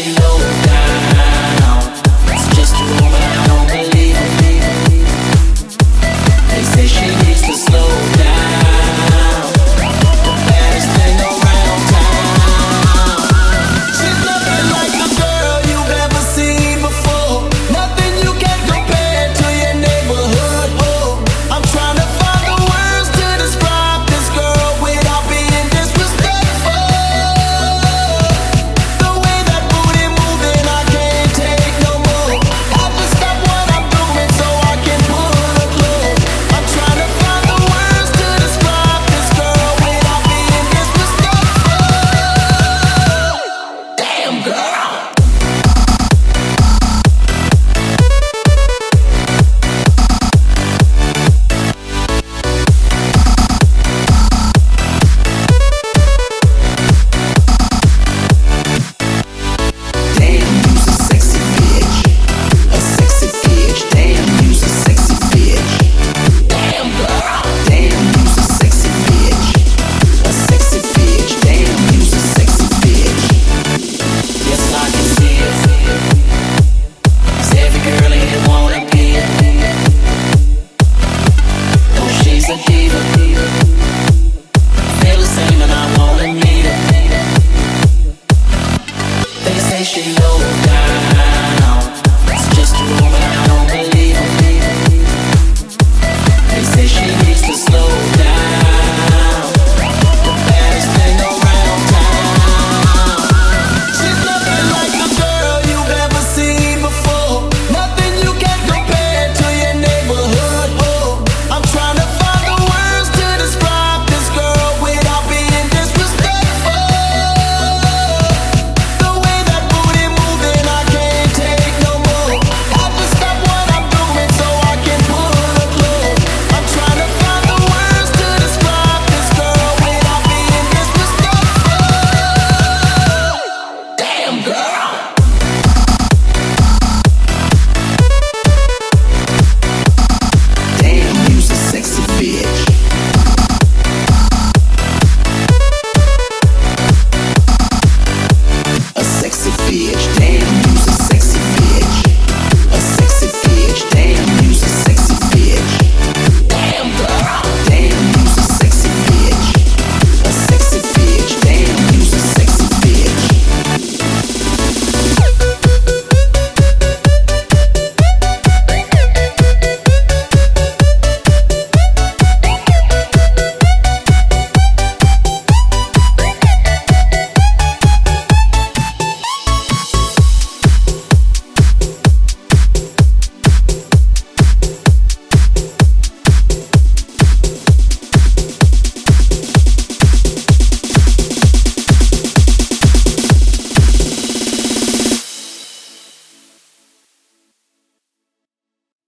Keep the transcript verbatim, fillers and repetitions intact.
low down. It's just a rumor, I don't believe it. They say she needs to slow down. The baddest thing around town. She's nothing like a girl you've ever seen before. Nothing you can compare to your neighborhood. Oh, I'm trying to find the words to describe this girl without being disrespectful. The way that booty moving, I can't take no more. Have to stop what I'm doing so I can pull her close. I'm trying to find the words to describe this girl without being disrespectful. Damn girl. Damn, you's a sexy bitch. A sexy bitch. Damn, you's a sexy bitch. Damn girl. Damn, you's a sexy bitch. A sexy bitch. Damn, you's a sexy bitch. Yes, I can see it. 'Cause every girl in here wanna be it. Oh, she's a diva. Feel the same and I wanna meet her. They say she low down. It's just a rumor, I don't believe it. They say she needs to slow down. The baddest thing around town. She's nothing like a girl you've ever seen before. Nothing you can compare to your neighborhood. Oh, I'm trying to find the words to describe this girl without being disrespectful. The way that booty moving, I can't take no more. Have to stop what I'm doing so I can pull her close. I'm trying to find the words to describe this girl without being disrespectful. Damn girl. Damn, you's a sexy bitch. A sexy bitch.